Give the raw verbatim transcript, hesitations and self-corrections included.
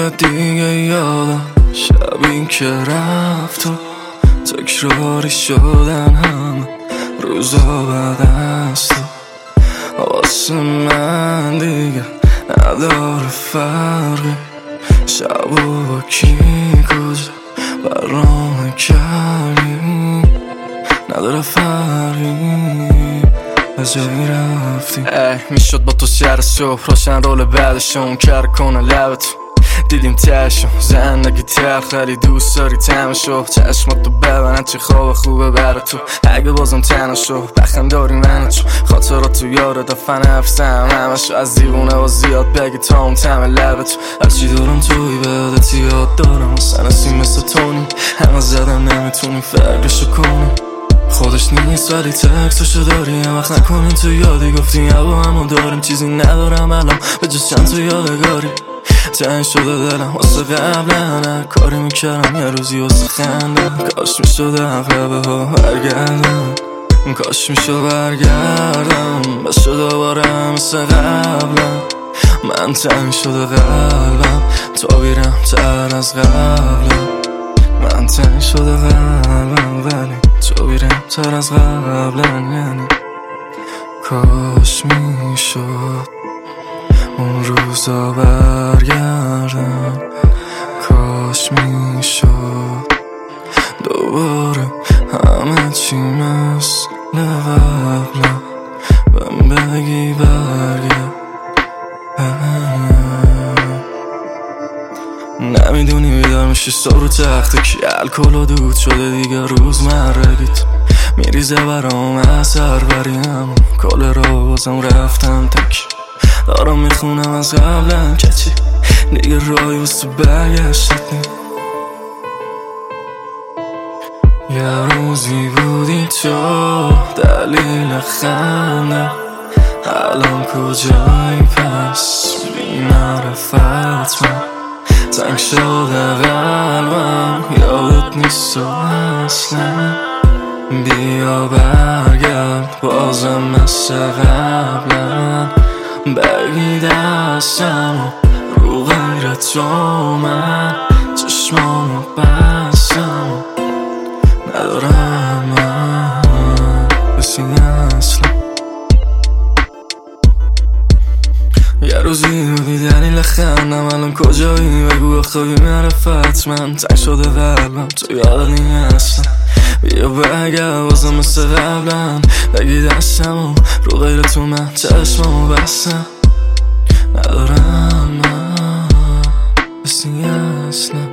بار دیگه یادم شبی که رفت و تکراری شدن همه روزا بعد از تو. واسه من دیگه نداره فرقی شب و با کی کجا برنامه کردیم، نداره فرقی از جایی رفتیم. ای میشد با تو شهر صبح روشن رول بعدشون کار کنه لبتو دیدیم تشو زندگی تلخ ولی دوست داری تمشو چشمات تو ببنن چه خواب خوبه برا تو. اگه بازم تنها شو بخم داری منو چون خاطرات تو یاره دفن نفسم همشو از دیوونه و زیاد بگی تا اون تم لبتو. هرچی دارم توی به عادتی یاد دارم اصلا هستی مثل تونی همه زدم نمیتونی فرقشو کنی. خودش نیست ولی تکسشو داری هم وقت نکنین تو یادی گفتی با همو داریم چیزی ندارم الان به جز چند تو یادگاری. تنگ شده دلم واسه قبلا کاری میکردم یه روزی واسه خندم کاش میشد اقربه ها برگردم کاش میشد برگردم بشه دوباره مثل قبلا. من تنگ شده قلبم تو بیرم تر از قبلم. من تنگ شده قلبم ولی تو بیرم تر از قبلم. یعنی کاش میشد اون روزا برگردم کاش میشد دوباره همه چی مثل قبلم بهم بگی برگرد. نمیدونی بیدار میشی صبح رو تخت کی الکل و دود شده دیگه روز مرگیت میریزه برام اثر بریم کل را بازم رفتم تک دارم میخونم از قبلم که چی دیگه رای واسه برگشتت نیم. یه روزی بودی تو دلیل خنده الان کجایی پس بی معرفت من تنگ شده قلبم یادت نیست و اصلا بیا برگرد بازم مثل قبلا بگی دستم رو غیر تو من چشمامو بستم ندارم من بسی اصلا. یه روزی بودی دلیل خندم الان کجایی بگو بخوابی معرفت من تنگ شده قلبم تو یادت نیست اصلا بیا برگرد بازم مثل قبلا بگی دستم رو غیر تو من چشمامو بستم ندارم من بسی اصلا.